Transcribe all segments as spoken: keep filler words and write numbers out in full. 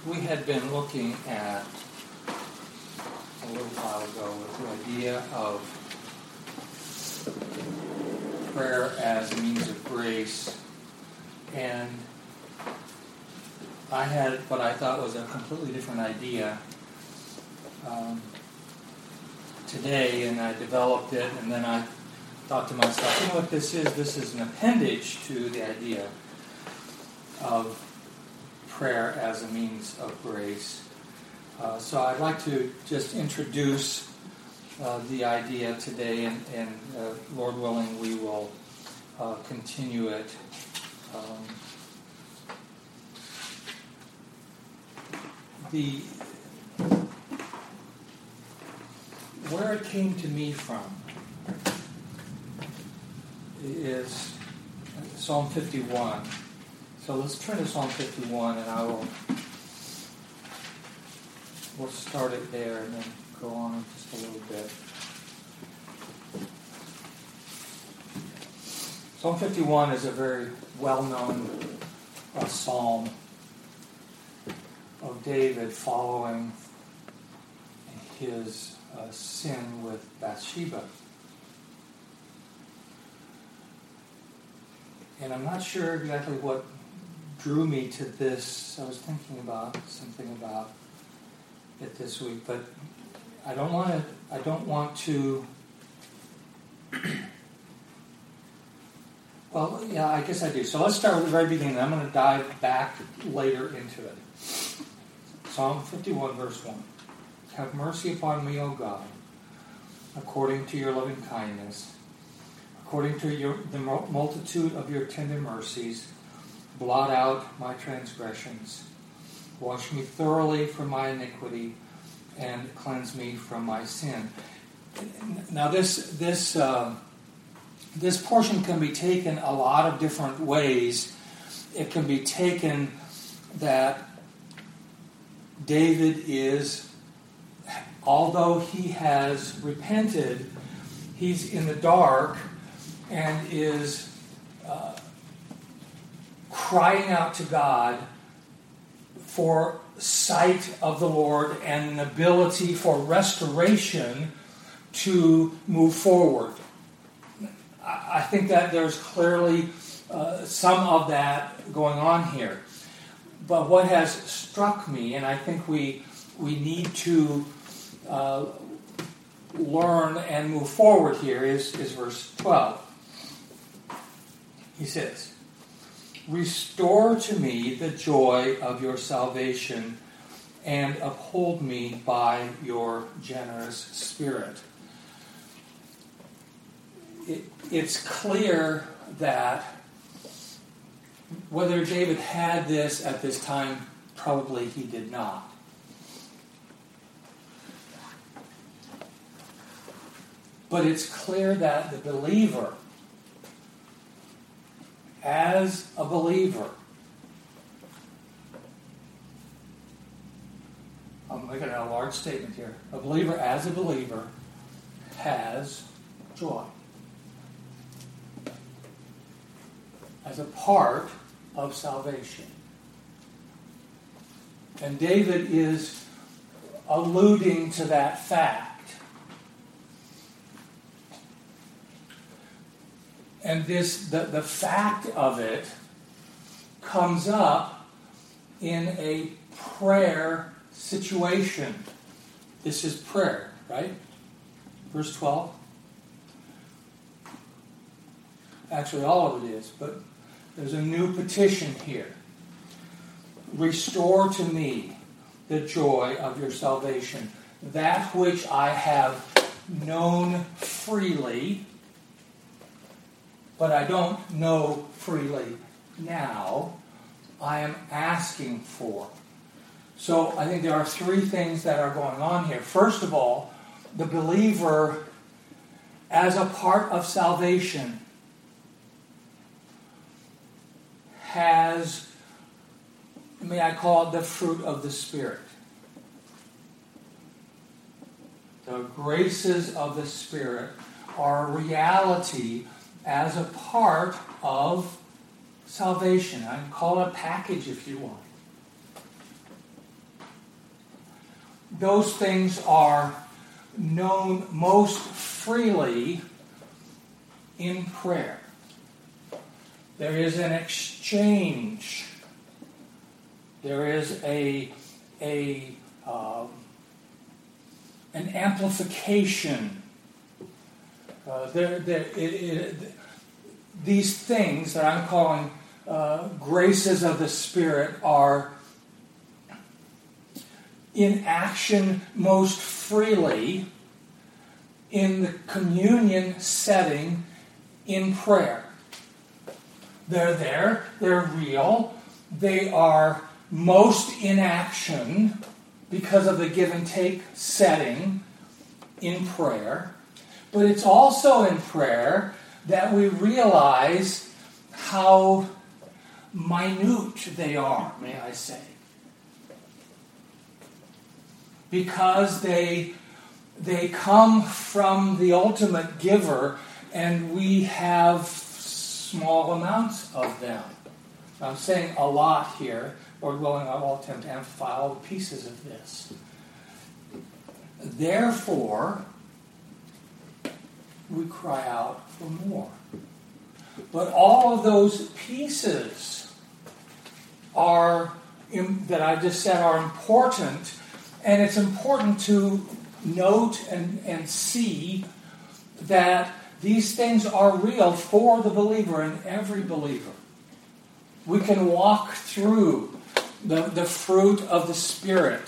we had been looking at, a little while ago, the idea of prayer as a means of grace, and I had what I thought was a completely different idea um, today, and I developed it, and then I thought to myself, you know what this is? This is an appendage to the idea of prayer as a means of grace. Uh, so I'd like to just introduce uh, the idea today, and, and uh, Lord willing, we will uh, continue it. Um, the where it came to me from is Psalm fifty-one. So let's turn to Psalm fifty-one, and I will we'll start it there and then go on just a little bit. Psalm fifty-one is a very well-known uh, psalm of David following his uh, sin with Bathsheba. And I'm not sure exactly what drew me to this. I was thinking about something about it this week, but I don't want to. I don't want to. Well, yeah, I guess I do. So let's start with the very beginning. I'm going to dive back later into it. Psalm fifty-one, verse one. Have mercy upon me, O God, according to your loving kindness, according to your, the multitude of your tender mercies. Blot out my transgressions. Wash me thoroughly from my iniquity, and cleanse me from my sin. Now, this this uh, this portion can be taken a lot of different ways. It can be taken that David is, although he has repented, he's in the dark and is uh, crying out to God for sight of the Lord and an ability for restoration to move forward. I think that there's clearly uh, some of that going on here. But what has struck me, and I think we we need to uh, learn and move forward here, is, is verse twelve. He says, restore to me the joy of your salvation and uphold me by your generous spirit. It, it's clear that whether David had this at this time, probably he did not. But it's clear that the believer, as a believer, I'm making a large statement here. A believer, as a believer, has joy. As a part of salvation. And David is alluding to that fact. And this the, the fact of it comes up in a prayer situation. This is prayer, right? Verse twelve. Actually, all of it is, but there's a new petition here. Restore to me the joy of your salvation, that which I have known freely, but I don't know freely now, I am asking for. So I think there are three things that are going on here. First of all, the believer, as a part of salvation, has, may I call it, the fruit of the Spirit. The graces of the Spirit are a reality as a part of salvation. I can call it a package if you want. those things are known most freely in prayer. There is an exchange. There is a, a um, an amplification. Uh, there, there, it, it, these things that I'm calling uh, graces of the Spirit are in action most freely in the communion setting in prayer. They're there, they're real, they are most in action because of the give and take setting in prayer. But it's also in prayer that we realize how minute they are, may I say. Because they, they come from the ultimate giver, and we have small amounts of them. I'm saying a lot here. Lord willing, I will attempt to amplify all the pieces of this. Therefore, we cry out for more. But all of those pieces are that I just said are important, and it's important to note and, and see that these things are real for the believer and every believer. We can walk through the, the fruit of the Spirit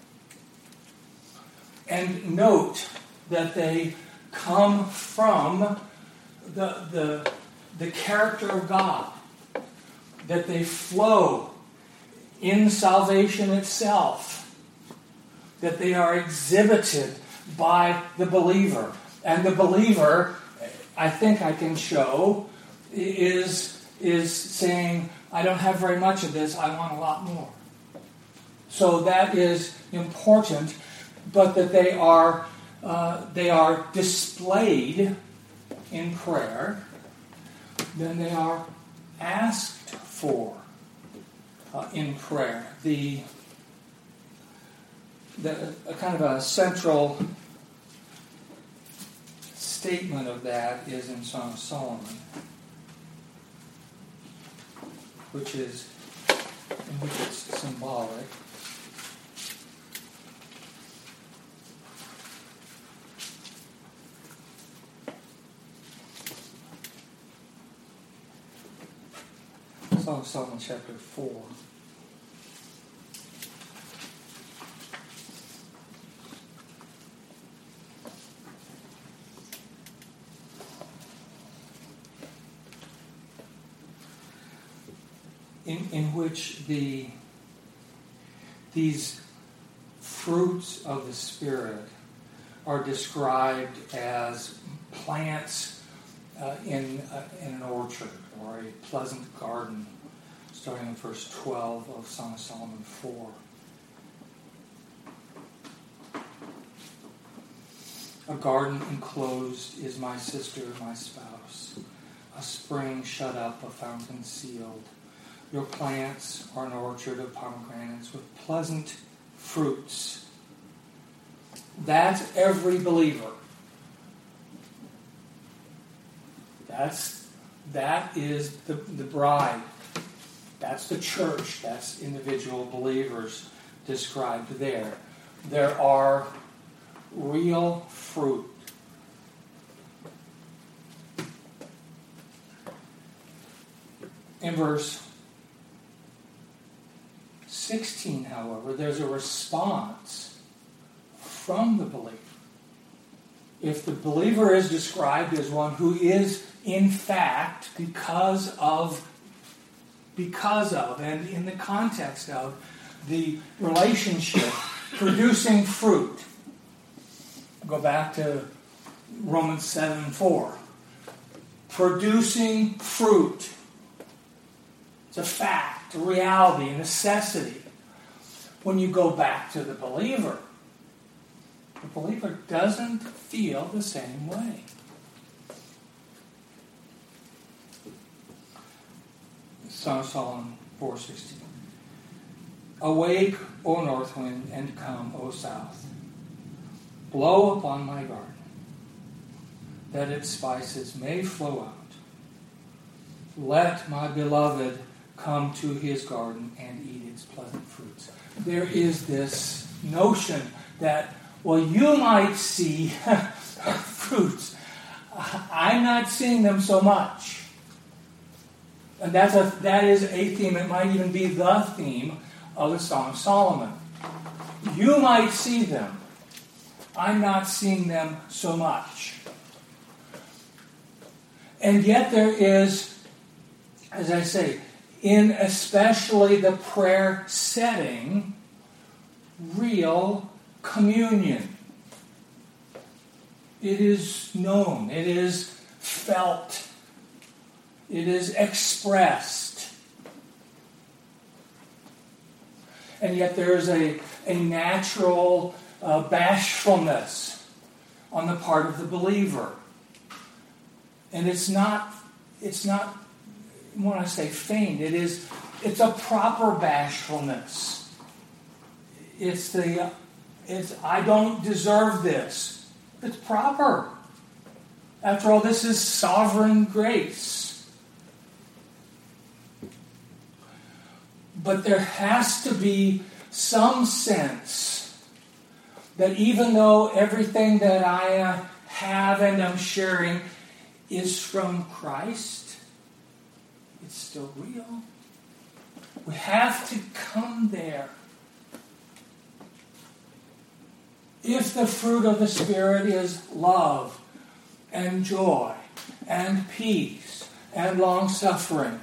and note that they come from the, the, the character of God, that they flow in salvation itself, that they are exhibited by the believer. And the believer, I think I can show, is, is saying, I don't have very much of this, I want a lot more. So that is important, but that they are uh, they are displayed in prayer, then they are asked for uh, in prayer. The, the a kind of a central statement of that is in Song of Solomon, which is in which it's symbolic. Song of Solomon chapter four. In, in which the these fruits of the Spirit are described as plants uh, in, uh, in an orchard or a pleasant garden, starting in verse twelve of Song of Solomon four. A garden enclosed is my sister, my spouse, a spring shut up, a fountain sealed. Your plants are an orchard of pomegranates with pleasant fruits. That's every believer. That's, that is the, the bride. That's the church. That's individual believers described there. There are real fruit. In verse sixteen, however, there's a response from the believer. If the believer is described as one who is, in fact, because of, because of, and in the context of the relationship, producing fruit. Go back to Romans seven four. Producing fruit. It's a fact, a reality, a necessity. When you go back to the believer, the believer doesn't feel the same way. Song of Solomon four sixteen. Awake, O north wind, and come, O south. Blow upon my garden, that its spices may flow out. Let my beloved come to his garden and eat its pleasant fruits. There is this notion that, well, you might see fruits. I'm not seeing them so much. And that's a, that is a theme. It might even be the theme of the Song of Solomon. You might see them. I'm not seeing them so much. And yet there is, as I say, in especially the prayer setting, real communion. It is known. It is felt. It is expressed. And yet there is a, a natural uh, bashfulness on the part of the believer. And it's not, it's not, when I say feigned, it is, it's a proper bashfulness. It's the, it's, I don't deserve this. It's proper. After all, this is sovereign grace. But there has to be some sense that even though everything that I uh, have and am sharing is from Christ, it's still real. We have to come there. If the fruit of the Spirit is love and joy and peace and long-suffering,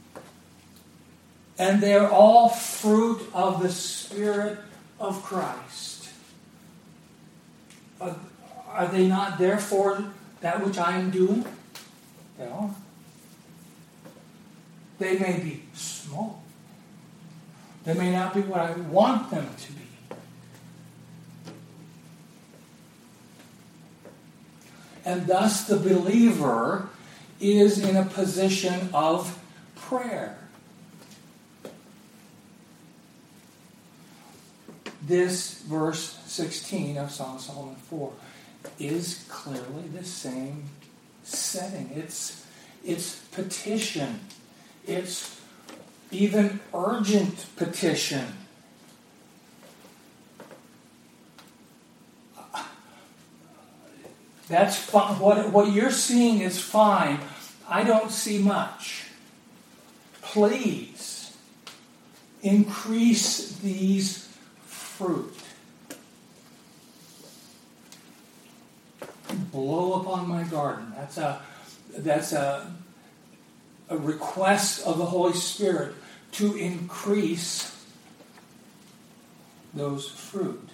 and they're all fruit of the Spirit of Christ, are, are they not therefore that which I am doing? They are. They may be small. They may not be what I want them to be. And thus the believer is in a position of prayer. This verse sixteen of Song of Solomon four is clearly the same setting. It's, it's petition. It's even urgent petition. That's fine. What, what you're seeing is fine. I don't see much. Please increase these fruit. Blow upon my garden. That's a that's a, a request of the Holy Spirit to increase those fruit.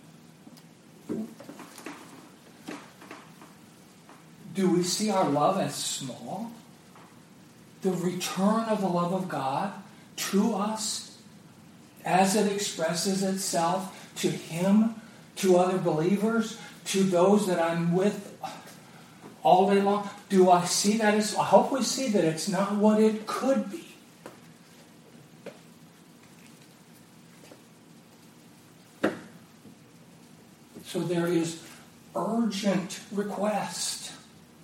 Do we see our love as small? The return of the love of God to us as it expresses itself to Him, to other believers, to those that I'm with all day long. Do I see that as, I hope we see that it's not what it could be. So there is urgent request.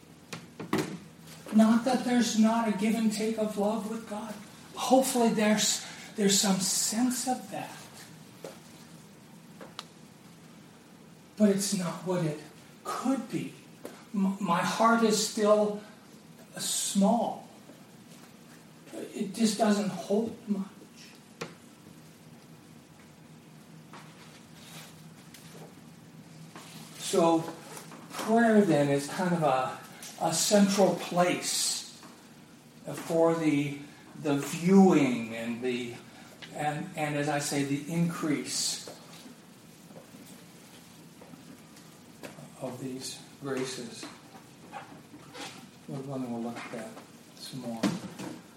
Not that there's not a give and take of love with God. Hopefully there's there's some sense of that. But it's not what it could be. M- my heart is still small. It just doesn't hold much. So prayer then is kind of a a central place for the the viewing and the and and as I say, the increase of these graces. We're going to look at that some more.